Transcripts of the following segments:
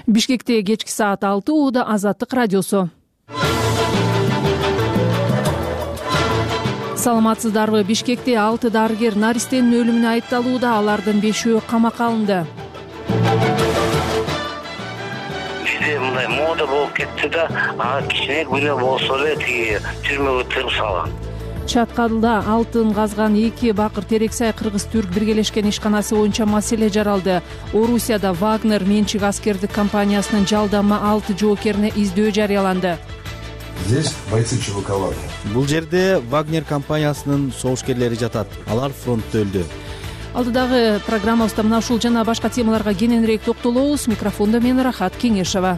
Бишкекте кечки саат 6 ууда Азаттык радиосу. Саламатсыздарбы? Бишкекте 6 дарыгер наристенин өлүмүнө айыпталууда, алардын 5-өө камакка алынды. Бизде мындай мода болуп кетти да, кичине күнөө болсо эле тиги түрмөгө тыгып салган. Чаткалда алтын казган 2 Бакыр Терексай кыргыз-түрк биргелешкен ишканасы боюнча маселе жаралды. Орусияда Вагнер менчик аскердик компаниясынын жалдама 6 жоокерине издөө жарыяланды. Здесь бойцы ЧВК Вагнер. Бул жерде Вагнер компаниясынын согушкерлери жатат. Алар фронтто өлдү. Алдыдагы программабызда мына ушул жана башка темаларга кененирээк токтолобуз. Микрофондо мен Рахат Кеңешова.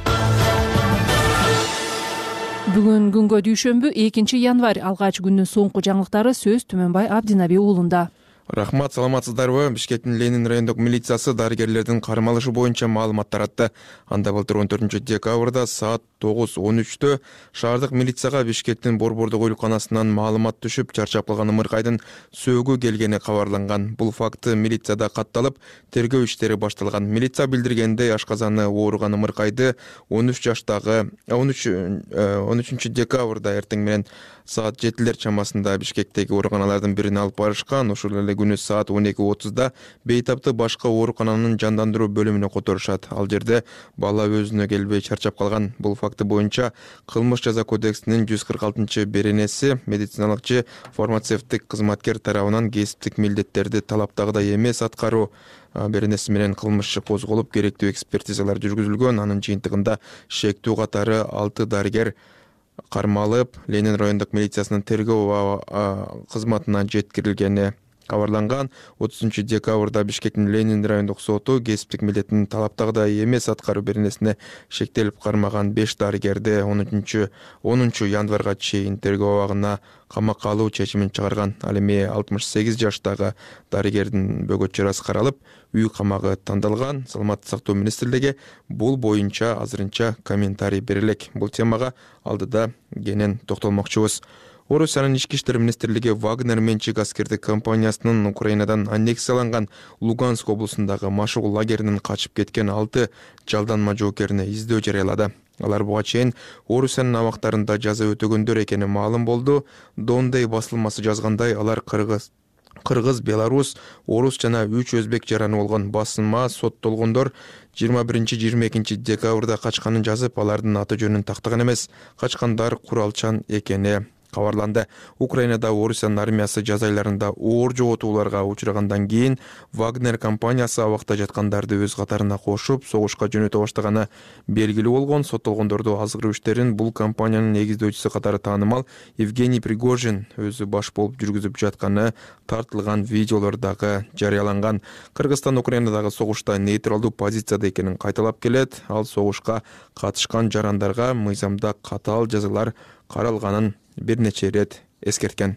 Бүгүн күнгө дүйшөмбү 2-январь. Алгач күндүн соңку жаңылыктары сөз Түмөнбай Абдинаби уулунда. Рахмат, саламатсыздарбы? Бишкектин Ленин райондук милициясы дарыгерлердин кармалышы боюнча маалымат таратты. Анда былтыр 14-декабрда саат 9:13 шаардык милицияга Бишкектин Борбордук ооруканасынан маалымат түшүп, чарчап калган ымыркайдын сөөгү келгени кабарланган. Бул факты милицияда катталып, тергөө иштери башталган. Милиция билдиргендей, ашказаны ооруган ымыркайды 13-декабрда эртең менен саат 7 чамасында Бишкектеги ооруканалардын бирине алып барышкан. Ошол эле күнү саат 12:30 Бейтапты башка оорукананын жандандыруу бөлүмүнө которушат. Ал жерде бала өзүнө келбей чарчап калган. Бул факты боюнча кылмыш жаза кодексинин 146-беренеси медициналык же фармацевттик кызматкер тарабынан кесиптик милдеттерди талаптагыдай эмес аткаруу беренеси менен кылмыш козголуп, керектүү экспертизалар жүргүзүлгөн. Анын жыйынтыгында шектүү катары 6 дарыгер кармалып, Ленин райондук милициясынын тергөө кызматына жеткирилгени кабарланган. 30-декабрда Бишкектин Ленин райондук соту кесиптик милдетин талаптагыдай эмес аткаруу беренесине шектелип кармаган 5 дарыгерди 10 январга чейин тергөө абагына камакка алуу чечимин чыгарган. Ал эми 68 жаштагы дарыгердин бөгөт чарасы каралып, үй камагы тандалган. Саламаттык сактоо министрлиги бул боюнча азырынча комментарий берелек. Бул темага алдыда кенен токтолмокчубуз. Орусиянын ички иштер министрлиги Вагнер менчик аскердик компаниясынын Украинадан аннексияланган Луганск облусундагы машыгуу лагеринен качып кеткен 6 жалданма жоокерине издөө жарыялады. Алар буга чейин Орусиянын абактарында жаза өтөгөндөр экени маалым болду. Дондей басылмасы жазгандай, алар Кыргыз, Беларус, Орус жана 3 өзбек жараны болгон басылма соттолгондор 21-22 декабрда качканын жазып, алардын аты жөнүн тактаган эмес. Качкандар куралчан экени кабарланды. Украинада Орусиянын армиясы жаз айларында оор жоготууларга учурагандан кийин Вагнер компаниясы абакта жаткандарды өз катарына кошуп, согушка жөнөтө баштаганы белгилүү болгон. Соттолгондорду азгыруу иштерин бул компаниянын негиздөөчүсү катары таанымал Евгений Пригожин өзү баш болуп жүргүзүп жатканы тартылган видеолордогу жарыяланган. Кыргызстан Украинадагы согушта нейтралдуу позицияда экенин кайталап келет. Ал согушка катышкан жарандарга мыйзамда катаал жазалар каралганын бир нече рет эскерткен.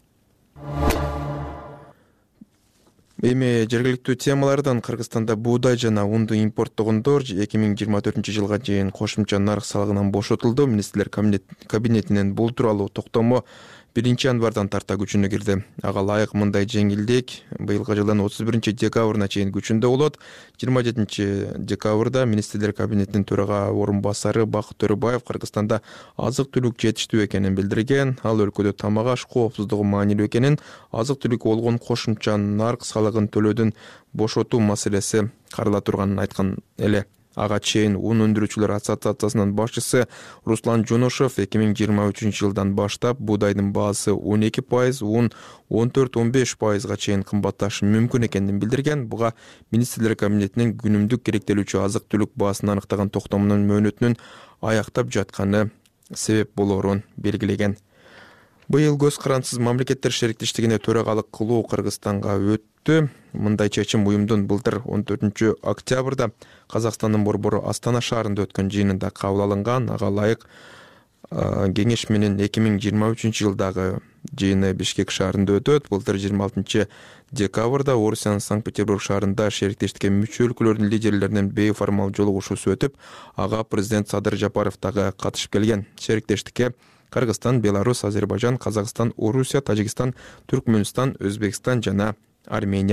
Эми жергиликтүү темалардан Кыргызстанда буудай жана унду импорттогондор 2024-жылга чейин кошумча нарк салыгынан бошотулду. Министрлер кабинетинен бул тууралуу токтому 1-январдан тарта күчүнө кирди. Ага ылайык мындай жеңилдик быйылкы жылдын 31-декабрына чейин күчүндө болот. 27-декабрда Министрлер кабинетинин төрага орун басары Бакыт Төрөбаев Кыргызстанда азык-түлүк жетиштүү экенин билдирген. Ал өлкөдө тамак аш коопсуздугу маанилүү экенин, азык-түлүк болгон кошумча нарк салыгын төлөөдөн бошотуу маселеси карала турганын айткан эле. Ага чейин ун өндүрүүчүлөр ассоциациясынын башчысы Руслан Жоношов 2023-жылдан баштап буудайдын баасы 12%, ун 14-15%га чейин кымбатташы мүмкүн экенин билдирген. Буга Министрлер кабинетинин күнүмдүк керектелүүчү азык-түлүк баасын аныктаган токтомунун мөөнөтүнүн аяктап жатканы себеп болоорун белгилеген. Быйыл көз карансыз мамлекеттер шериктештигине төрагалык кылуу Кыргызстанга өттү. Мындай чечим уюмдун былтыр 14-октябрда Казакстандын борбору Астана шаарында өткөн жыйынында кабыл алынган. Ага ылайык кеңеш менен 2023-жылдагы жыйыны Бишкек шаарында өтөт. Былтыр 26-декабрда Орусиянын Санкт-Петербург шаарында шериктештикке мүчө өлкөлөрдүн лидерлеринин бейформал жолугушуусу өтүп, ага президент Садыр Жапаров дагы катышып келген. Шериктештикке Кыргызстан, Беларусь, Азербайжан, Казакстан, Орусия, Тажикстан, Түркмөнстан, Өзбекстан жана Армения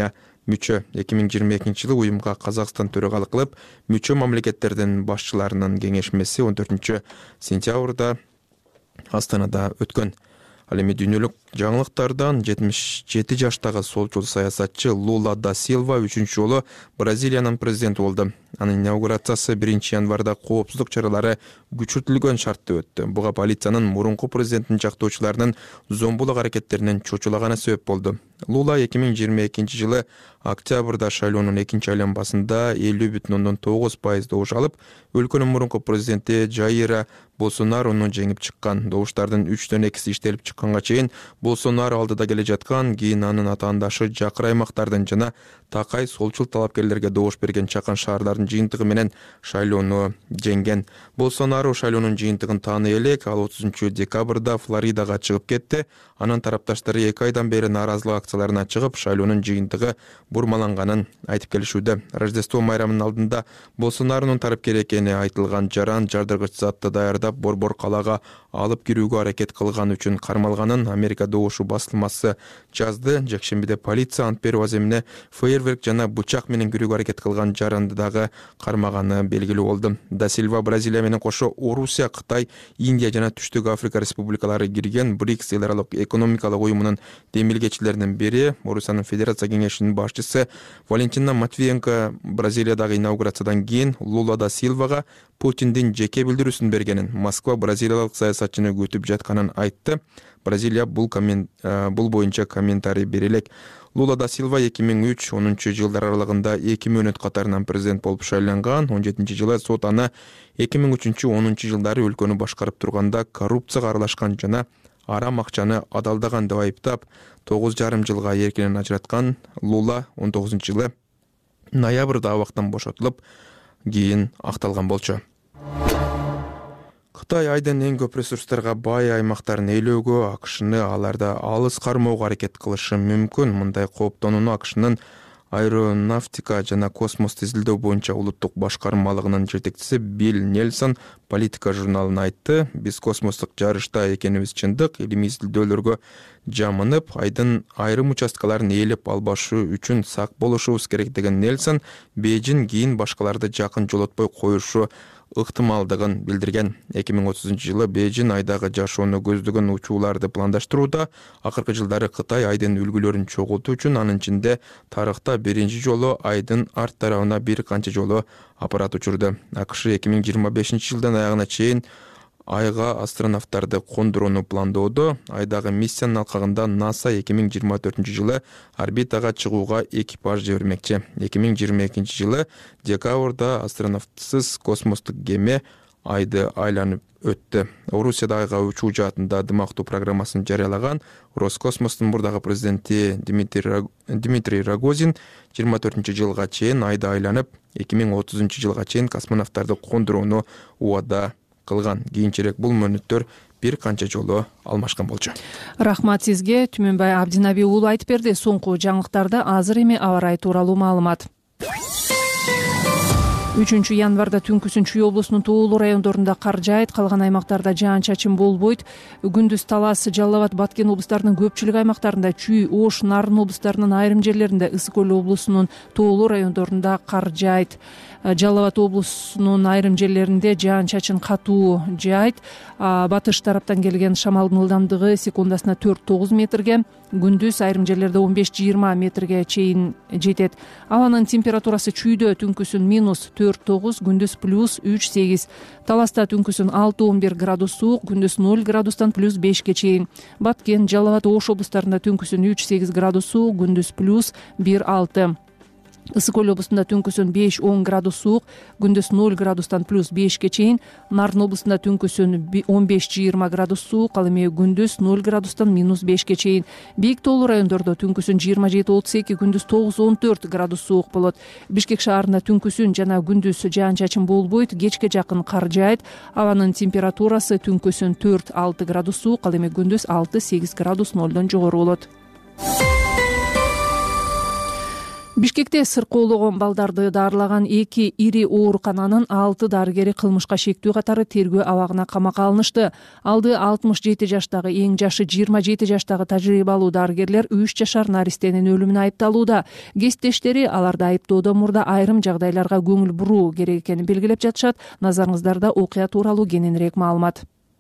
мүчө. 2022 жылы уюмга Казакстан төрагалык кылып, мүчө мамлекеттердин башчыларынын кеңешмеси 14 сентябрда Астанада өткөн. Ал эми дүйнөлүк жаңылыктардан 77 жаштагы солчул саясатчы Лула да Силва 3-чү жолу Бразилиянын президенти болду. Анын инаугурациясы 1 январда коопсуздук чаралары күчөртүлгөн шартта өттү. Буга полициянын мурунку президенттин жактоочуларынын зомбулук аракеттеринен чочулаганы себеп болду. Лула 2022 жылы октябрда шайлоонун 2-чи айланмасында 50,9% добуш алып, өлкөнүн мурунку президенти Жаира Болсонарону жеңип чыккан. Добуштардын 3төн 2си иштелип чыкканга чейин Болсонаро алдыда келе жаткан, кийин анын атаандашы жакыр аймактардын жана такай солчул талапкерлерге добуш берген чакан шаардардын жыйынтыгы менен шайлоону жеңген. Болсонаро шайлоонун жыйынтыгын тааны элек, ал 30 декабрда Флоридага чыгып кетти. Анын тарапташтары 2 айдан бери нааразылык акцияларына чыгып, шайлоонун жыйынтыгы бурмаланганын айтып келишүүдө. Рождество майрамынын алдында Болсонаронун тарапкер экени айтылган жаран жардыргыч затты даярдап Борбор калаага алып кирүүгө аракет кылган үчүн кармалганын Америка добушу басылмасы жазды. Жекшембиде полиция ант берүү аземине фейерверк жана бычак менен кирүүгө аракет кылган жаранды дагы кармаганы белгилүү болду. Да Силва Бразилия менен кошо Орусия, Кытай, Индия жана Түштүк Африка республикалары кирген БРИКС эл аралык экономикалык уюмунун демилгечилеринин бири. Орусиянын Федерация кеңешинин башчысы Валентина Матвиенко Бразилиядагы инаугурациядан кийин Лула да Силвага Путиндин жеке билдирүүсүн бергенин, Москва бразилиялык саясатчыны күтүп жатканын айтты. Бразилия бул боюнча комментарий бере элек. Лула да Силва 2003-10 жылдар аралыгында 2 мөөнөт катарынан президент болуп шайланган. 17 жылы сот аны 2003-10 жылдары өлкөнү башкарып турганда коррупцияга аралашкан жана арам акчаны адалдаган деп айыптап 9,5 жылга эркинен ажыраткан. Лула 19 жылы ноябрда абактан бошотулуп, кийин акталган болчу. Кытай айдын эң көп ресурстарга бай аймактарын ээлөөгө, АКШны аларда алыс кармоого аракет кылышы мүмкүн. Мындай кооптонууну АКШнын аэронавтика жана космосту изилдөө боюнча улуттук башкармалыгынын жетекчиси Билл Нельсон Политика журналына айтты. Биз космостук жарышта экенибиз чындык, илимий изилдөөлөргө жамынып, айдын айрым участкаларын ээлеп албашы үчүн сак болушубуз керек деген Нельсон Бейжин кийин башкаларды жакын жолотпой коюшу ыктымалдыгын билдирген. 2030 жылы Бейжин айдагы жашоону көздөгөн учууларды пландаштырууда. Акыркы жылдары Кытай айдын үлгүлөрүн чогултуу үчүн, анын ичинде тарыхта 1-чи жолу айдын арт тарабына бир канча жолу аппарат учурду. АКШ 2025 жылдан аягына чейин айга астронавттарды кондурууну пландоодо. Айдагы миссиянын алкагында НАСА 2024 жылы орбитага чыгууга экипаж жибермекчи. 2022 жылы декабрда астронавтсыз космостук кеме айды айланып өттү. Орусияда айга учуу жаатында дымактуу программасын жарыялаган Роскосмостун мурдагы президенти Дмитрий Рогозин 24 жылга чейин айды айланып, 2030 жылга чейин космонавттарды кондурууну убада кылган. Кийинчерээк бул мөөнөттөр бир канча жолу алмашкан болчу. Рахмат сизге. Түмөнбай Абдинаби уулу айтып берди. Соңку жаңылыктарда азыр эми аба ырайы тууралуу маалымат. 3 январда түнкүсүн Чүй облусунун тоолуу райондорунда кар жаайт, калган аймактарда жаан-чачын болбойт. Күндүз Талас, Жалал Абад, Баткен облустарынын көпчүлүк аймактарында, Чүй, Ош, Нарын облустарынын айрым жерлеринде, Ысык Көл облусунун тоолуу райондорунда кар жаайт. Жалал Абад облусунун айрым жерлеринде жаан-чачын катуу жаайт. Батыш тараптан келген шамалдын ылдамдыгы секундасына 4-9 метрге, күндүз айрым жерлерде 15-20 метрге чейин жетет. Абанын температурасы Чүйдө түнкүсүн -4-9, күндүз +3-8. Таласта түнкүсүн 6-11 градус суук, күндүз 0 градустан +5ке чейин. Баткен, Жалал Абад, Ош облустарында түнкүсүн 3-8 градус суук, күндүз +1-6. Ысык Көл облусунда түнкүсүн 5-10 градус суук, күндүз 0 градустан +5ке чейин. Нарын облусунда түнкүсүн 15-20 градус суук, ал эми күндүз 0 градустан -5ке чейин. Бийик тоолуу райондордо түнкүсүн 27-32, күндүз 9-14 градус суук болот. Бишкек шаарында түнкүсүн жана күндүз жаан-чачын болбойт, кечке жакын кар жаайт. Абанын температурасы түнкүсүн 4-6 градус суук, ал эми күндүз 6-8 градус 0дон жогору болот. Бишкекте сыркоологон балдарды даарылаган 2 ири оорукананын 6 дарыгери кылмышка шектүү катары тергөө абагына камакка алынышты. Алды 67 жаштагы, эң жашы 27 жаштагы тажрыйбалуу дарыгерлер 3 жашар наристенин өлүмүнө айыпталууда. Кесиптештери аларды айыптоодон мурда айрым жагдайларга көңүл буруу керек экенин белгилеп жатышат. Назарыңыздарда окуя тууралуу кененирээк маалымат.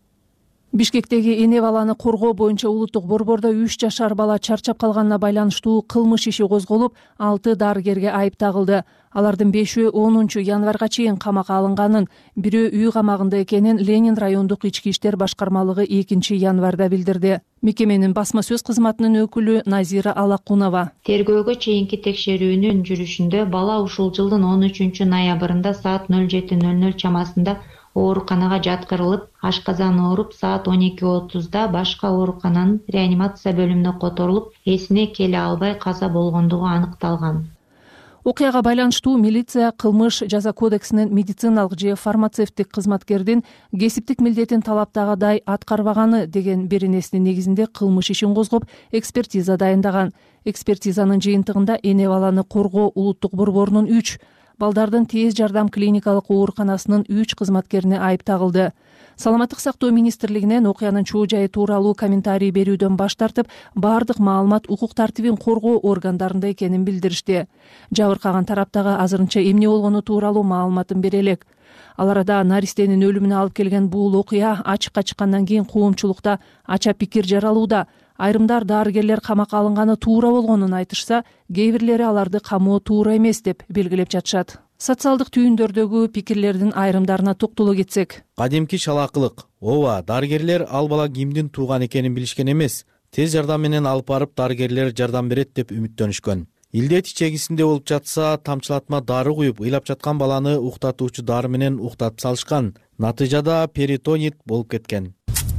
Бишкектеги эне баланы коргоо боюнча улуттук борбордо 3 жашар бала чарчап калганына байланыштуу кылмыш иши козголуп, 6 дарыгерге айып тагылды. Алардын 5-өө 10 январга чейин камакка алынганын, бирөө үй камагында экенин Ленин райондук ички иштер башкармалыгы 2 январда билдирди. Мекеменин басма сөз кызматынын өкүлү Назира Алакунова. Тергөөгө чейинки текшерүүнүн жүрүшүндө бала ушул жылдын 13 ноябрында саат 07:00 чамасында ооруканага жаткырылып, ашказан ооруп, саат 12:30 башка оорукананын реанимация бөлүмүнө которулуп, эсине келе албай каза болгондугу аныкталган. Окуяга байланыштуу милиция кылмыш жаза кодексинин медициналык же фармацевттик кызматкердин кесиптик милдетин талаптагыдай аткарбаганы деген беренесинин негизинде кылмыш ишин козгоп, экспертиза дайындаган. Экспертизанын жыйынтыгында эне баланы коргоо улуттук борборунун 3, балдардын тез жардам клиникалык ооруканасынын 3 кызматкерине айып тагылды. Саламаттык сактоо министрлигинен окуянын чоо жайы тууралуу комментарий берүүдөн баш тартып, бардык маалымат укук тартибин коргоо органдарында экенин билдиришти. Жабыркаган тараптагы азырынча эмне болгону тууралуу маалыматын бере элек. Ал арада наристенин өлүмүнө алып келген бул окуя ачыкка чыккандан кийин коомчулукта ача пикир жаралууда. Айрымдар дарыгерлер камакка алынганы туура болгонун айтышса, кээ бирлери аларды камоо туура эмес деп белгилеп жатышат. Социалдык түйүндөрдөгү пикирлердин айрымдарына токтоло кетсек. Кадимки шалаакылык. Ооба, дарыгерлер ал бала кимдин тууган экенин билишкен эмес. Тез жардам менен алып барып дарыгерлер жардам берет деп үмүттөнүшкөн. Илдет ичегисинде болуп жатса, тамчылатма дары куюп, ыйлап жаткан баланы уктатуучу дары менен уктатып салышкан. Натыйжада перитонит болуп кеткен.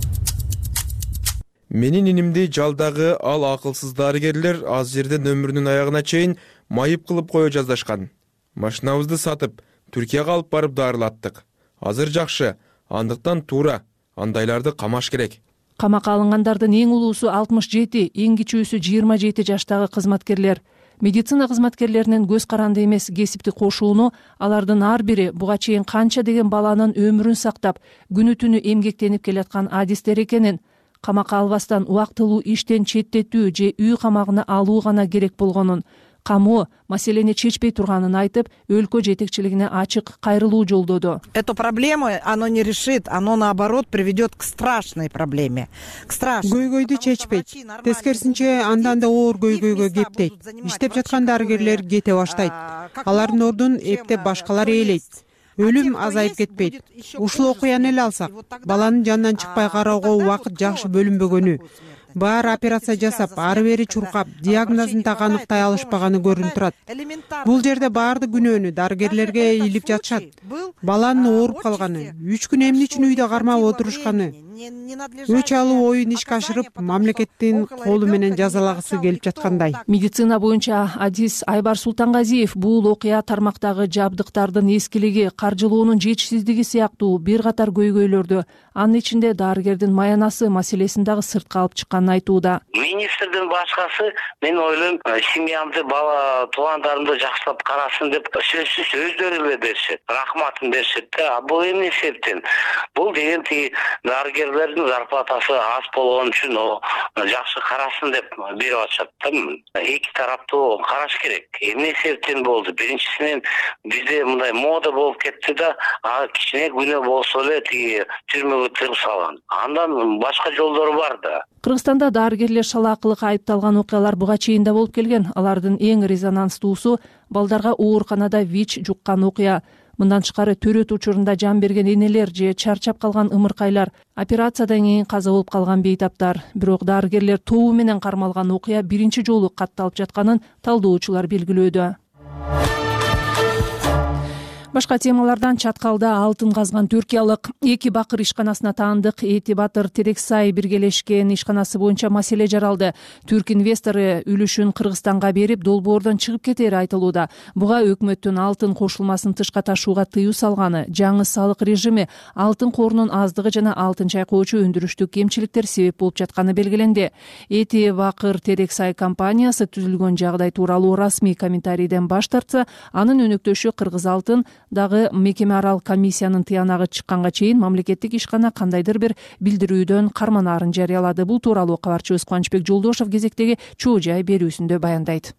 Менин инимди жалдагы ал акылсыз дарыгерлер аз жерден өмүрүнүн аягына чейин майып кылып кое жаздашкан. Машинабызды сатып, Түркияга алып барып дарылаттык. Азыр жакшы, андыктан туура, андайларды камаш керек. Камакка алынгандардын эң улуусу 67, эң кичүүсү 27 жаштагы кызматкерлер. Медицина кызматкерлеринин көз каранды эмес кесипти кошууну алардын ар бири буга чейин канча деген баланын өмүрүн сактап, күнү түнү эмгектенип келаткан адистер экенин, камакка албастан убактылуу иштен четтетүү же үй камагына алуу гана керек болгонун, камоо маселени чечпей турганын айтып, өлкө жетекчилигине ачык кайрылуу жолдоду. Эту проблему оно не решит, оно наоборот приведет к страшной проблеме. Көйгөйдү чечпейт. Тескерисинче андан да оор көйгөйгө кептейт. Иштеп жаткан дарыгерлер кете баштайт. Алардын ордун эптеп башкалар ээлейт. Өлүм азайып кетпейт. Ушул окуяны эле алсак, баланын жанынан чыкпай кароого убакыт жакшы бөлүнбөгөнү, баары операция жасап, ары бери чуркап, диагнозун так аныктай алышпаганы көрүнүп турат. Бул жерде баардык күнөөнү дарыгерлерге илип жатышат. Баланын ооруп калганы, 3 күн эмне үчүн үйдө кармап отурушканы, өч алуу оюн ишке ашырып, мамлекеттин колу менен жазалагысы келип жаткандай. Медицина боюнча адис Айбар Султангазиев бул окуя тармактагы жабдыктардын эскилиги, каржылоонун жетишсиздиги сыяктуу бир катар көйгөйлөрдү, анын ичинде дарыгердин маянасы маселесин дагы сыртка алып чыкканын айтууда. Министрдин башкасы мен ойлойм, семьямды, бала туугандарымды жакшылап карасын деп сөзсүз өздөрү эле беришет, рахматын беришет да. Бул эмне себептен? Бул деген дарыгерлердин зарплатасы аз болгон үчүн жакшы карасын деп берип атышат да. Эки тараптуу караш керек. Эмне себептен болду? Биринчисинен бизде мындай мода болуп кетти да, кичине күнөө болсо эле түрмөгө тыгып салган. Андан башка жолдору бар да. Кыргызстанда дарыгерлер шалаакылыкка айыпталган окуялар буга чейин да болуп келген. Алардын эң резонанстуусу балдарга ооруканада ВИЧ жуккан окуя. Мындан тышкары төрөт учурунда жан берген энелер же чарчап калган ымыркайлар, операциядан кийин каза болуп калган бейтаптар. Бирок дарыгерлер тобу менен кармалган окуя биринчи жолу катталып жатканын талдоочулар белгилөөдө. Башка темалардан Чаткалда алтын казган түркиялык 2 бакыр ишканасына таандык Эти Батыр Терексай биргелешкен ишканасы боюнча маселе жаралды. Түрк инвестору үлүшүн Кыргызстанга берип, долбоордон чыгып кетери айтылууда. Буга өкмөттүн алтын кошулмасын тышка ташууга тыюу салганы, жаңы салык режими, алтын корунун аздыгы жана алтын чайкоочу өндүрүштүк кемчиликтер себеп болуп жатканы белгиленди. Эти Бакыр Терексай компаниясы түзүлгөн жагдай тууралуу расмий комментарийден баш тартса, анын өнөктөшү Кыргыз алтын дагы мекеме арал комиссиянын тыянагы чыкканга чейин мамлекеттик ишкана кандайдыр бир билдирүүдөн карманаарын жарыялады. Бул тууралуу кабарчыбыз Кубанычбек Жолдошов кезектеги чоо жай берүүсүндө баяндайт.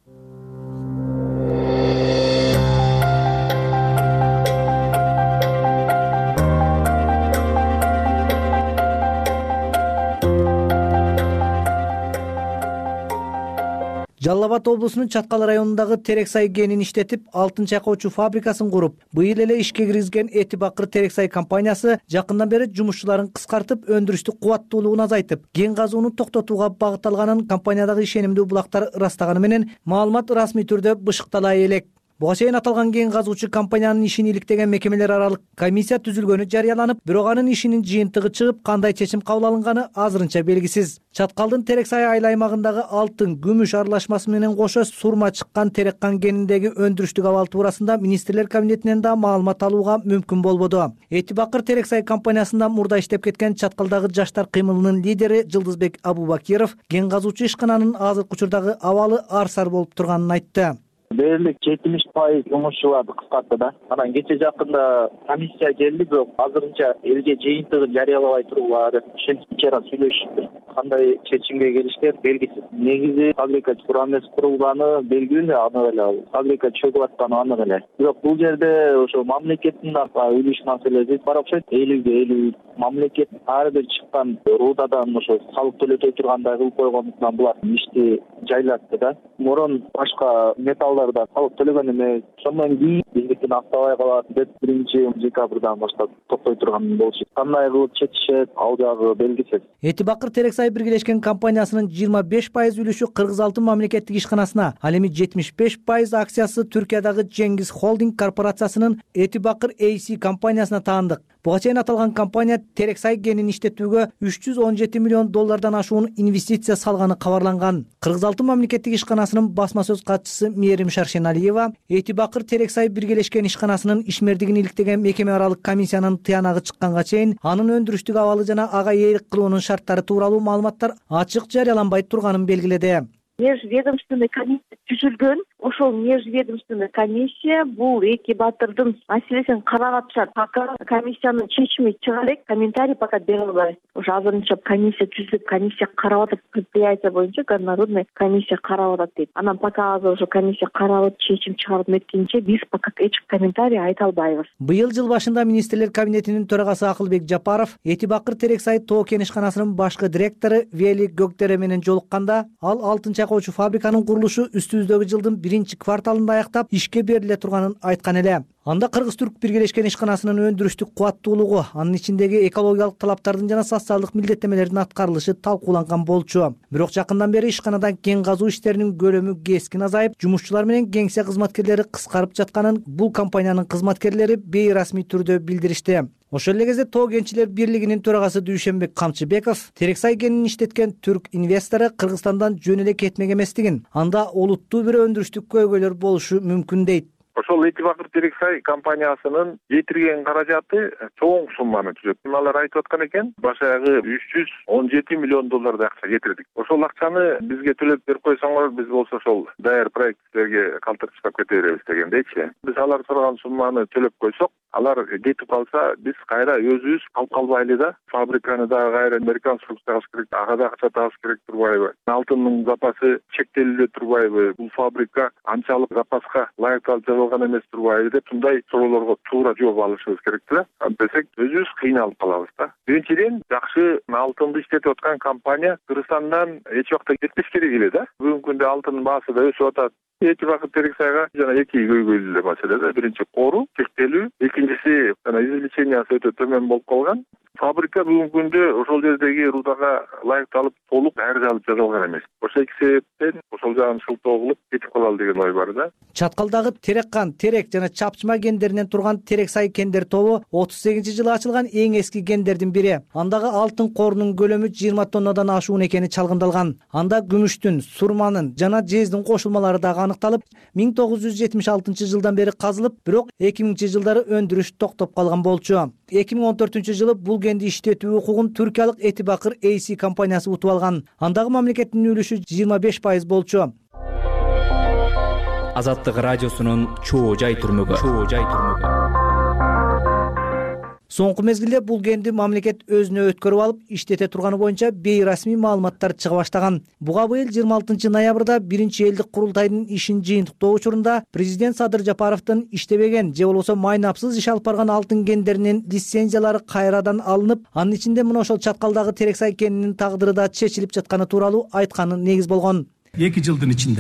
Жалал Абад облусунун Чаткал районундагы Терексай кенин иштетип, алтын чайкоочу фабрикасын куруп, быйыл эле ишке киргизген Эти Бакыр Терексай компаниясы жакындан бери жумушчуларын кыскартып, өндүрүштүк кубаттуулугун азайтып, кен казууну токтотууга багытталганын компаниядагы ишенимдүү булактар ырастаганы менен маалымат расмий түрдө бышыктала элек. Буга чейин аталган кен казуучу компаниянын ишин иликтеген мекемелер аралык комиссия түзүлгөнү жарыяланып, бирок анын ишинин жыйынтыгы чыгып, кандай чечим кабыл алынганы азырынча белгисиз. Чаткалдын Терексай айыл аймагындагы алтын, күмүш аралашмасы менен кошо сурма чыккан Тереккан кениндеги өндүрүштүк абал туурасында министрлер кабинетинен да маалымат алууга мүмкүн болбоду. Эти Бакыр Терексай компаниясында мурда иштеп кеткен Чаткалдагы жаштар кыймылынын лидери Жылдызбек Абубакиров кен казуучу ишкананын азыркы учурдагы абалы арсар болуп турганын айтты. Дээрлик 70% жумушчуларды кыскартты да. Анан кече жакында комиссия келди, бирок азырынча элге жыйынтыгын жарыялабай туруп, ошентип ичера сүйлөшүптүр. Кандай чечимге келишкен белгисиз. Негизи фабрика кура эмес, курулганы белгилүү, аны эле фабрика чөгүп атканы аны эле. Бирок бул жерде ошо мамлекеттин үлүш маселеси бар окшойт. 50-50 мамлекет ар бир чыккан руудадан ошо салык төлөтөй тургандай кылып койгондуктан булар ишти жайлатты да. Мурун башка металлдарда салык төлөгөн эмес. Ошондон кийин биздикин актабай калат деп 1-декабрдан баштап токтой турган болчу. Кандай кылып чечишет, ал жагы белгисиз. Эти Бакыр Терексай биргелешкен компаниясынын 25% үлүшү Кыргыз алтын мамлекеттик ишканасына, ал эми 75% акциясы Түркиядагы Жеңгиз холдинг корпорациясынын Эти Бакыр AC компаниясына таандык. Буга чейин аталган компания Терексай кенин иштетүүгө $317 миллион ашуун инвестиция салганы кабарланган. Кыргыз алтын мамлекеттик ишканасынын басма сөз катчысы Мээрим Шаршеналиева Эти Бакыр Терексай биргелешкен ишканасынын ишмердигин иликтеген мекеме аралык комиссиянын тыянагы чыкканга чейин анын өндүрүштүк абалы жана ага ээлик кылуунун шарттары тууралуу маалыматтар ачык жарыяланбай турганын белгиледи. Межведомственный комиссия түзүлгөн. Ошол межведомственный комиссия бул Эти Батырдын маселесин карап атышат. Пока комиссиянын чечими чыга элек комментарий пока бере албайбыз. Ошо азырынча комиссия түзүлүп, комиссия карап атат, предприятие боюнча горнорудный комиссия карап атат дейт. Анан пока азыр ошо комиссия карап чечим чыгарып неткенче биз пока эч комментарий айта албайбыз. Быйыл жыл башында министрлер кабинетинин төрагасы Акылбек Жапаров Эти Бакыр Терексай тоо кен ишканасынын башкы директору Вели Gökdere менен жолукканда, ал алтын чайкоочу фабриканын курулушу үстүбүздөгү жылдын 1-кварталында аяктап ишке бериле турганын айткан эле. Анда Кыргыз-Түрк биргелешкен ишканасынын өндүрүштүк кубаттуулугу, анын ичиндеги экологиялык талаптардын жана социалдык милдеттемелердин аткарылышы талкууланган болчу. Бирок жакындан бери ишканадан кен казуу иштеринин көлөмү кескин азайып, жумушчулар менен кеңсе кызматкерлери кыскарып жатканын бул компаниянын кызматкерлери бейрасмий түрдө билдиришти. Ошол эле кезде Тоо кенчилер бирлигинин төрагасы Дүйшөнбек Камчыбеков Терексай кенин иштеткен түрк инвестору Кыргызстандан жөн эле кетмек эместигин, анда олуттуу бир өндүрүштүк көйгөйлөр болушу мүмкүн дейт. Ошол Эти Бакыр Терексай компаниясынын жетирген каражаты чоң сумманы түзөт. Алар айтып аткан экен, башагы $317 миллион акча жетирдик. Ошол акчаны бизге төлөп берип койсоңор, биз болсо ошол даяр проекттерге калтырып кете беребиз дегендейчи. Биз алар сураган сумманы төлөп койсок, алар кетип калса, биз кайра өзүбүз алып калбайлы да, фабриканы да кайра реконструкциялаш керек, ага да акча табыш керек турбайбы? Алтындын запасы чектелип турбайбы? Бул фабрика анчалык запаска лайыкталып эмес турбайбы деп мындай суроолорго туура жооп алышыбыз керек да. Антесек өзүбүз кыйналып калабыз да. Биринчиден, жакшы алтынды иштетип аткан компания Кыргызстандан эч убакта кетпеш керек эле да. Бүгүнкү күндө алтындын баасы да өсүп атат. Эти Бакыр Терексайга жана эки көйгөйлүү маселе да. Биринчи кору чектелүү, экинчиси извлечениясы өтө төмөн болуп калган. Фабрика бүгүнкү күндө ошол жердеги рудага ылайыкталып толук дайыр жасалган эмес. Ошол эки себептен ошол жагын шылтоо кылып кетип калалы деген ой бар да. Чаткалдагы Тереккан, Терек жана Чапчыма кендеринен турган Терексай кендер тобу 38-жылы ачылган эң эски кендердин бири. Андагы алтын корунун көлөмү 20 тоннадан ашуун экени чалгындалган. Анда күмүштүн, сурманын жана жездин кошулмалары дагы аныкталып, 1976-жылдан бери казылып, бирок 2000-жылдары өндүрүш токтоп калган болчу. 2014-жылы бул кенди иштетүү укугун түркиялык Этибакыр AC компаниясы утуп алган. Андагы мамлекеттин үлүшү 25% болчу. Азаттык радиосунун чоо жай турмугу. Соңку мезгилде бул кенди мамлекет өзүнө өткөрүп алып, иштете турганы боюнча бейрасмий маалыматтар чыга баштаган. Буга быйыл 26 ноябрда биринчи элдик курултайдын ишин жыйынтыктоо учурунда президент Садыр Жапаровдун иштебеген же болбосо майнапсыз иш алып барган алтын кендеринин лицензиялары кайрадан алынып, анын ичинде мына ошол Чаткалдагы Терексай кенинин тагдыры да чечилип жатканы тууралуу айтканы негиз болгон. 2 жылдын ичинде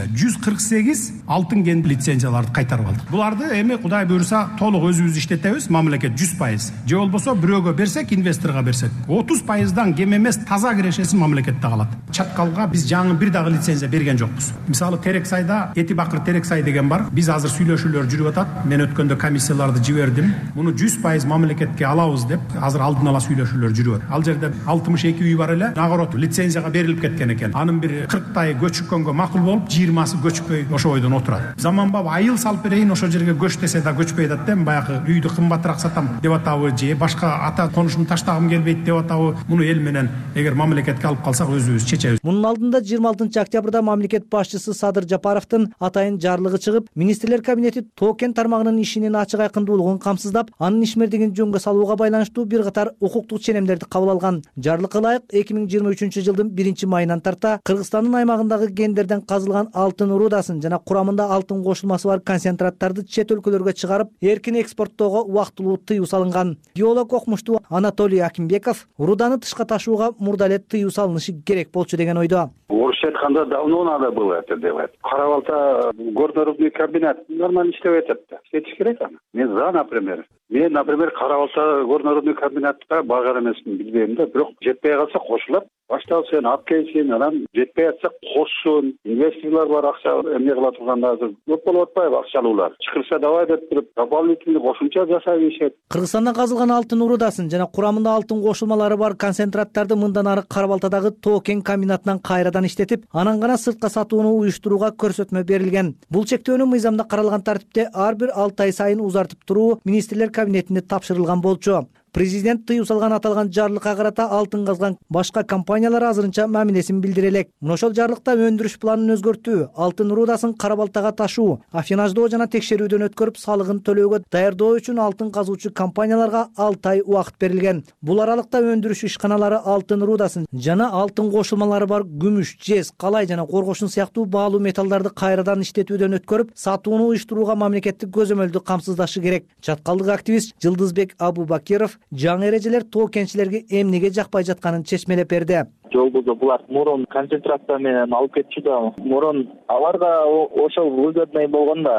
148 алтын кен лицензияларды кайтарып алдык. Буларды эми Кудай буйруса толук өзүбүз иштетебиз, мамлекет 100%. Же болбосо бирөөгө берсек, инвесторго берсек, 30%дан кем эмес таза кирешеси мамлекетте калат. Чаткалга биз жаңы бир дагы лицензия берген жокпуз. Мисалы Терексайда Этибакыр Терексай деген бар. Биз азыр сүйлөшүүлөр жүрүп атат. Мен өткөндө комиссияларды жибердим. Муну 100% мамлекетке алабыз деп азыр алдын ала сүйлөшүүлөр жүрүп атат. Ал жерде 62 үй бар эле. Нагород лицензияга берилип кеткен экен. Анын бир 40 көчүккөн макул болуп 20сы көчпөй ошо ойдон отурат. Заманбап айыл салып берейин ошо жерге көч десе да көчпөй атат да. Баягы үйдү кымбатыраак сатам деп атабы же башка ата конушумду таштагым келбейт деп атабы. Муну эл менен эгер мамлекетке алып калсак өзүбүз чечебиз. Мунун алдында 26 октябрда мамлекет башчысы Садыр Жапаровдун атайын жарлыгы чыгып, министрлер кабинети тоо кен тармагынын ишинин ачык айкындуулугун камсыздап, анын ишмердигин жөнгө салууга байланыштуу бир катар укуктук ченемдерди кабыл алган. Жарлыкка ылайык 2023-жылдын 1-майынан тарта Кыргызстандын аймагындагы кендерден казылган алтын рудасын жана курамында алтын кошулмасы бар концентраттарды чет өлкөлөргө чыгарып, эркин экспорттоого убактылуу тыюу салынган. Геолог окумуштуу Анатолий Акимбеков руданы тышка ташууга мурда эле тыюу салынышы керек болчу деген ойдо. Орусча айтканда давно надо было это делать. Кара-Балта горнорудный комбинат нормально иштеп атат да. Иштетиш керек аны. Мен за, например. Мен, например, Кара-Балта горнорудный комбинатка багар эмесмин, билбейм да, бирок жетпей калса кошулат. Башталсын, алып келсин, анан жетпей атса кошсун. Инвесторлор бар, акча эмне кыла турганда азыр көп болуп атпайбы акчалуулар. Чыкырса давай деп туруп, дополнительный кошумча жасап ийишет. Кыргызстанда казылган алтын рудасын жана курамында алтын кошулмалары бар концентраттарды мындан ары Кара-Балтадагы тоо кен комбинатынан кайрадан иштетип, анан гана сыртка сатууну уюштурууга көрсөтмө берилген. Бул чектөөнү мыйзамда каралган тартипте ар бир 6 ай сайын узартып туруу министрлер кабинетине тапшырылган болчу. Президент тыюу салган аталган жарлыкка карата алтын казган башка компаниялар азырынча мамилесин билдире элек. Ошол жарлыкта өндүрүш планын өзгөртүү, алтын рудасын Кара-Балтага ташуу, афинаждоо жана текшерүүдөн өткөрүп салыгын төлөөгө даярдоо үчүн алтын казуучу компанияларга 6 ай убакыт берилген. Бул аралыкта өндүрүш ишканалары алтын рудасын жана алтын кошулмалары бар күмүш, жез, калай жана коргошун сыяктуу баалуу металлдарды кайрадан иштетүүдөн өткөрүп, сатууну уюштурууга мамлекеттик көзөмөлдү камсыздашы керек. Чаткалдык активист Жылдызбек Абубакиров жаңы эрежелер тоо кенчилерге эмнеге жакпай жатканын чечмелеп берди. Жолбузу булар мурун концентрация менен алып кетчү да, мурун аларга ошол выгодный болгондо,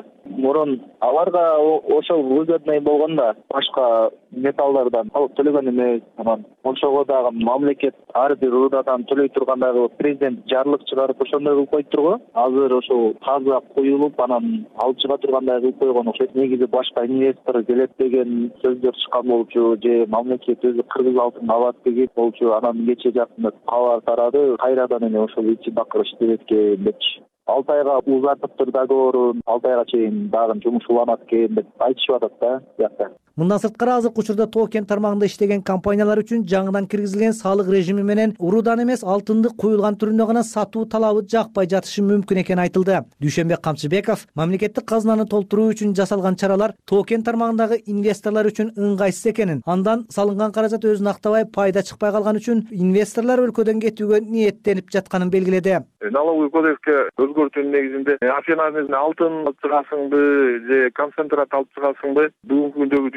башка металлдардан алып төлөгөн эмес. Анан ошого дагы мамлекет ар бир рудадан төлөй тургандагы президент жарлык чыгарып ошондой кылып койдур го. Азыр ошол казга коюлуп, анан алып чыга тургандай кылып койгон окшойт. Негизи башка инвестор келет деген сөздөр чыккан болчу, же мамлекет өзү кыргыз алтын алат деген болчу. Анан кече жакында кабар тарады, кайрадан эле ошол Этибакыр иштебекке депчи. 6 айга узартыптыр договорун, 6 айга чейин дагы жумуш уланат экен деп айтышып атат да биякта. Мындан сырткары азыркы учурда тоо кен тармагында иштеген компаниялар үчүн жаңыдан киргизилген салык режими менен урудан эмес алтынды куюлган түрүндө гана сатуу талабы жакпай жатышы мүмкүн экени айтылды. Дүйшөнбек Камчыбеков мамлекеттик казынаны толтуруу үчүн жасалган чаралар тоо кен тармагындагы инвесторлор үчүн ыңгайсыз экенин, андан салынган каражат өзүн актабай пайда чыкпай калган үчүн инвесторлор өлкөдөн кетүүгө ниеттенип жатканын белгиледи. Налоговый кодекске өзгөртүүнүн негизинде афинажный алтын алып чыгасыңбы же концентрат алып чыгасыңбы, бүгүнкү күндөгү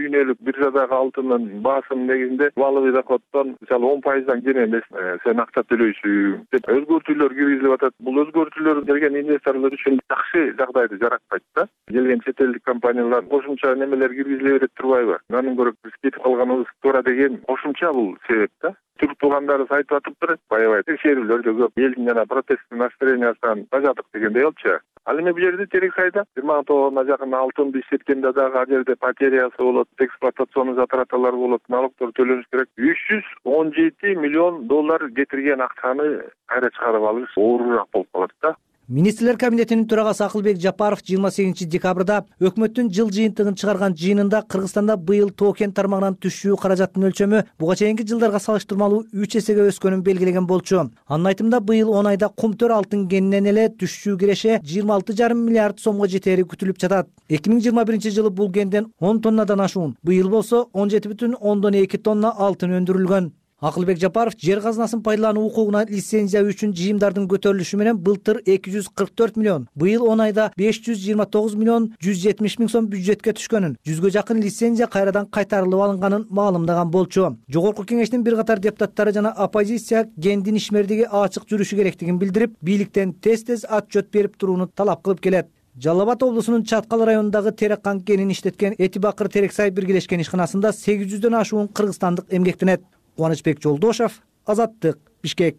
дүйнөлүк биржадагы алтындын баасынын негизинде убалы доходдон мисалы 10%дан кем эмес сен акча төлөйсүң деп өзгөртүүлөр киргизилип атат. Бул өзгөртүүлөр келген инвесторлор үчүн жакшы жагдайды жараткайт да. Келген чет элдик компаниялар кошумча немелер киргизиле берет турбайбы? Анын көрө биз кетип калганыбыз туура деген кошумча бул себеп да. Түрк туугандарыбыз айтып атыптыр, аябай текшерүүлөр да көп, элдин жана протесттин настроениясынан бажадык дегендей болчу. Ал эми бул жерде Терексайда 20 тонна жакын алтынды иштеткенде дагы ал жерде потерясы болот, эксплуатационный затраталар болот, налогдор төлөнүш керек. 317 миллион доллар кетирген акчаны кайра чыгарып алыш оорураак болуп калат да. Министрлер кабинетинин төрагасы Акылбек Жапаров 28 декабрда өкмөттүн жыл жыйынтыгын чыгарган жыйынында Кыргызстанда быйыл токен тармагынан түшүү каражаттын өлчөмү буга чейинки жылдарга салыштырмалуу 3 эсеге өскөнүн белгилеген болчу. Анын айтымында быйыл 10 айда кумтөр алтын кенинен эле түшүү киреше 26,5 миллиард сомго жетери күтүлүп жатат. 2021 жылы бул кенден 10 тоннадан ашуун, быйыл болсо 17,2 тонна алтын өндүрүлгөн. Акылбек Жапаров жер казынасын пайдалануу укугуна лицензия үчүн жыйымдардын көтөрүлүшү менен былтыр 244 миллион, быйыл 10 айда 529 миллион 170 миң сом бюджетке түшкөнүн, 100гө жакын лицензия кайрадан кайтарылып алынганын маалымдаган болчу. Жогорку кеңештин бир катар депутаттары жана оппозиция кендин ишмердиги ачык жүрүшү керектигин билдирип, бийликтен тез отчет берип турууну талап кылып келет. Жалал Абад облусунун Чаткал районундагы Тереккан кенин иштеткен Эти Бакыр Терексай биргелешкен ишканасында 800дөн ашуун кыргызстандык эмгектенет. Кубанычбек Жолдошев, Азаттык, Бишкек.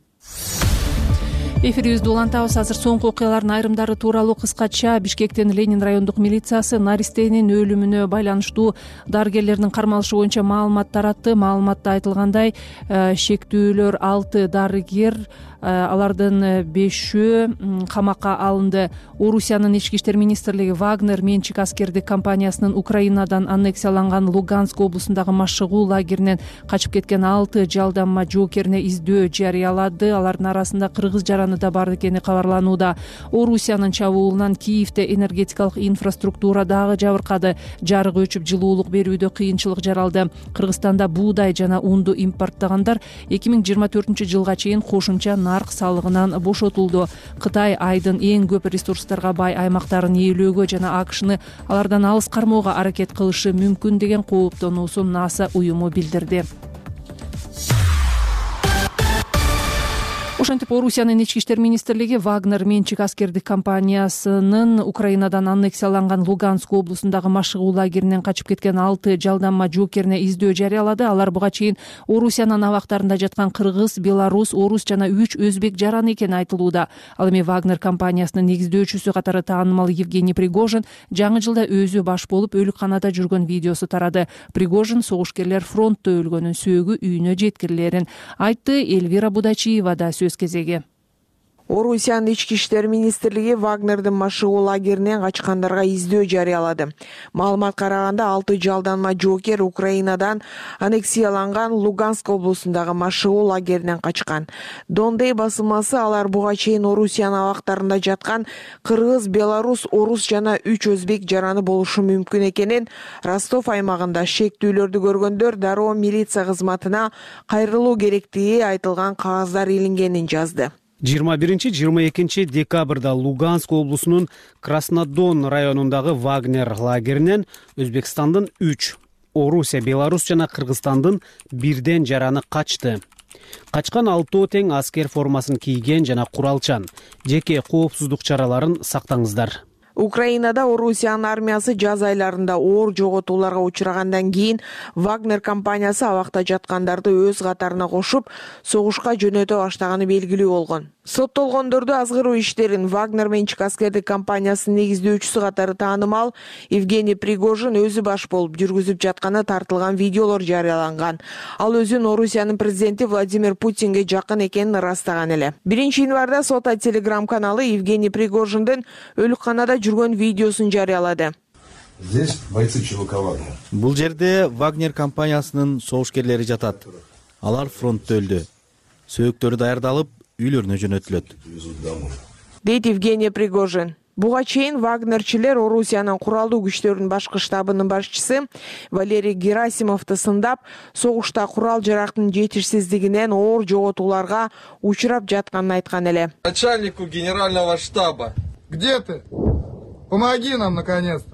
Эфирибизди улантабыз. Азыр соңку окуялардын айрымдары тууралуу кыскача. Бишкектин Ленин райондук милициясы наристенин өлүмүнө байланыштуу дарыгерлердин кармалышы боюнча маалымат таратты. Маалыматта айтылгандай, шектүүлөр 6 дарыгер, алардын 5-өө камакка алынды. Орусиянын ички иштер министрлиги Вагнер менчик аскердик компаниясынын Украинадан аннексияланган Луганск облусундагы машыгуу лагеринен качып кеткен 6 жалданма жоокерине издөө жарыялады. Алардын арасында кыргыз жараны да бар экени кабарланууда. Орусиянын чабуулунан Киевде энергетикалык инфраструктура дагы жабыркады. Жарык өчүп, жылуулук берүүдө кыйынчылык жаралды. Кыргызстанда буудай жана унду импорттогандар 2024 жылга чейин кошумча нарк салыгынан бошотулду. Кытай айдын эң көп ресурстарга бай аймактарын ээлөөгө жана АКШны алардан алыс кармоого аракет кылышы мүмкүн деген кооптонуусун НАСА уюму билдирди. Ошентип Орусиянын ички иштер министрлиги Вагнер менчик аскердик компаниясынын Украинадан аннексияланган Луганск облусундагы машыгуу лагеринен качып кеткен 6 жалданма жоокерине издөө жарыялады. Алар буга чейин Орусиянын абактарында жаткан кыргыз, белорус, орус жана 3 өзбек жараны экени айтылууда. Ал эми Вагнер компаниясынын негиздөөчүсү катары таанымал Евгений Пригожин жаңы жылда өзү баш болуп өлүкканада жүргөн видеосу тарады. Пригожин согушкерлер фронтто өлгөнүн, сөөгү үйүнө жеткирилерин айтты. Эльвира Будачиева да сөз кезеги. Орусиянын ички иштер министрлиги Вагнердин машыгуу лагеринен качкандарга издөө жарыялады. Маалыматка караганда 6 жалданма жоокер Украинадан аннексияланган Луганск облусундагы машыгуу лагеринен качкан. Дондей басылмасы алар буга чейин Орусиянын абактарында жаткан кыргыз, белорус, орус жана 3 өзбек жараны болушу мүмкүн экенин Ростов аймагында шектүүлөрдү көргөндөр дароо милиция кызматына кайрылуу керектиги айтылган кагаздар илингенин жазды. 21-22 декабрда Луганск облусунун Краснодон районундагы Вагнер лагеринен Өзбекстандын 3, Орусия, Беларусь жана Кыргызстандын 1 жараны качты. Качкан 6 тең аскер формасын кийген жана куралчан. Жеке коопсуздук чараларын сактаңыздар. Украинада Орусиянын армиясы жаз айларында оор жоготууларга учрагандан кийин Вагнер компаниясы абакта жаткандарды өз катарына кошуп, согушка жөнөтө баштаганы белгилүү болгон. Соттолгондорду азгыруу иштерин Вагнер менчик аскердик компаниясынын негиздөөчүсү катары таанымал Евгений Пригожин өзү баш болуп жүргүзүп жатканы тартылган видеолор жарыяланган. Ал өзүн Орусиянын президенти Владимир Путинге жакын экенин ырастаган эле. 1-январда Сота телеграм каналы Евгений Пригожиндин өлүкканада жүргөн видеосун жарыялады. Здесь бойцы ЧВК Вагнер. Бул жерде Вагнер компаниясынын согушкерлери жатат. Алар фронтто өлдү. Сөөктөрү даярдалып, үйлөрүнө жөнөтүлөт, дейт Евгений Пригожин. Буга чейин Вагнерчилер Орусиянын куралдуу күчтөрүнүн башкы штабынын башчысы Валерий Герасимовду сындап, согушта курал жарактын жетишсиздигинен оор жоготууларга учурап жатканын айткан эле. Начальнику генерального штаба. Где ты? Помоги нам наконец-то.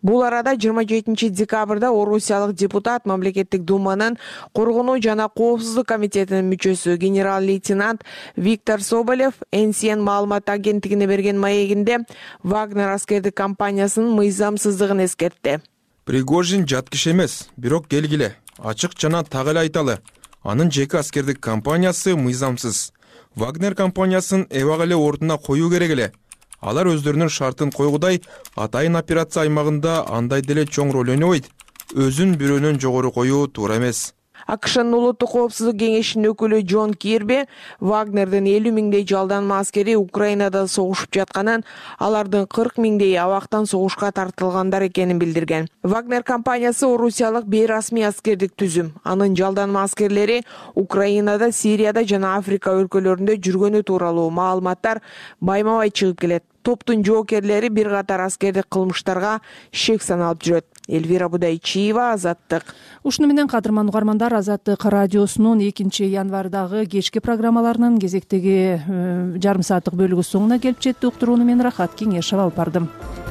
Бул арада 27 декабрда орусиялык депутат мамлекеттик думанын коргонуу жана коопсуздук комитетинин мүчөсү генерал-лейтенант Виктор Соболев НСН маалымат агенттигине берген маегинде Вагнер аскердик компаниясынын мыйзамсыздыгын эскертти. Пригожин жат киши эмес, бирок келгиле, ачык жана так эле айталы. Анын жеке аскердик компаниясы мыйзамсыз. Вагнер компаниясын эбак эле ордуна коюу керек эле. Алар өздөрүнүн шартын койгудай атайын операция аймагында андай деле чоң роль ойнобойт. Өзүн бирөөнөн жогору коюу туура эмес. АКШнын улуттук коопсуздук кеңешинин өкүлү Джон Кирби Вагнердин 50 миңдей жалданма аскери Украинада согушуп жатканын, алардын 40 миңдей абактан согушка тартылгандар экенин билдирген. Вагнер компаниясы орусиялык бейрасмий аскердик түзүм. Анын жалданма аскерлери Украинада, Сирияда жана Африка өлкөлөрүндө жүргөнү тууралуу маалыматтар байма-бай чыгып келет. Топтун жоокерлери бир катар аскердик кылмыштарга шек саналып жүрөт. Эльвира Будайчиева, Азаттык. Ушуну менен кадырман угармандар, Азаттык радиосунун 2-январдагы кечки программаларынын кезектеги жарым сааттык бөлүгү соңуна келип жетти. Уктурууну мен Рахат Кеңешева алып бардым.